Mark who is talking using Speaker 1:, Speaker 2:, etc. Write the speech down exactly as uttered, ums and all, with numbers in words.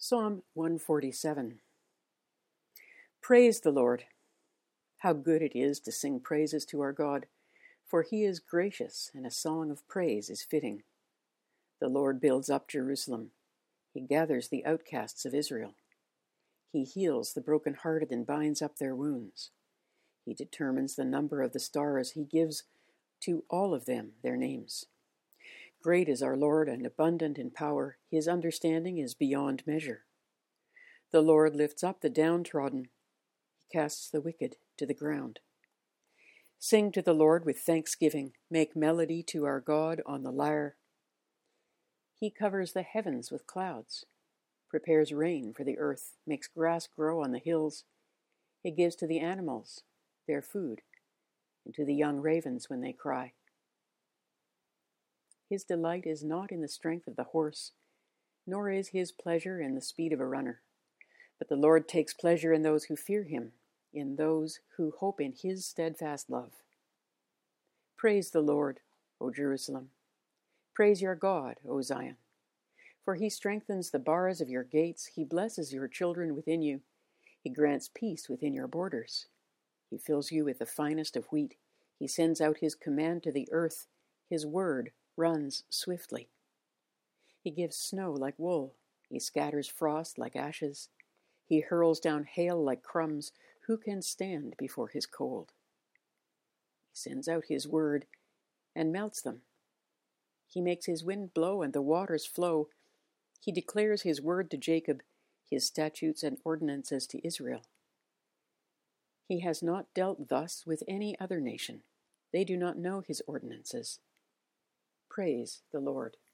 Speaker 1: Psalm one forty-seven. Praise the Lord. How good it is to sing praises to our God, for he is gracious, and a song of praise is fitting. The Lord builds up Jerusalem. He gathers the outcasts of Israel. He heals the brokenhearted and binds up their wounds. He determines the number of the stars. He gives to all of them their names. Great is our Lord and abundant in power. His understanding is beyond measure. The Lord lifts up the downtrodden. He casts the wicked to the ground. Sing to the Lord with thanksgiving. Make melody to our God on the lyre. He covers the heavens with clouds, prepares rain for the earth, makes grass grow on the hills. He gives to the animals their food, and to the young ravens when they cry. His delight is not in the strength of the horse, nor is his pleasure in the speed of a runner. But the Lord takes pleasure in those who fear him, in those who hope in his steadfast love. Praise the Lord, O Jerusalem. Praise your God, O Zion. For he strengthens the bars of your gates. He blesses your children within you. He grants peace within your borders. He fills you with the finest of wheat. He sends out his command to the earth. His word runs swiftly. He gives snow like wool. He scatters frost like ashes. He hurls down hail like crumbs. Who can stand before his cold? He sends out his word and melts them. He makes his wind blow and the waters flow. He declares his word to Jacob, his statutes and ordinances to Israel. He has not dealt thus with any other nation. They do not know his ordinances. Praise the Lord.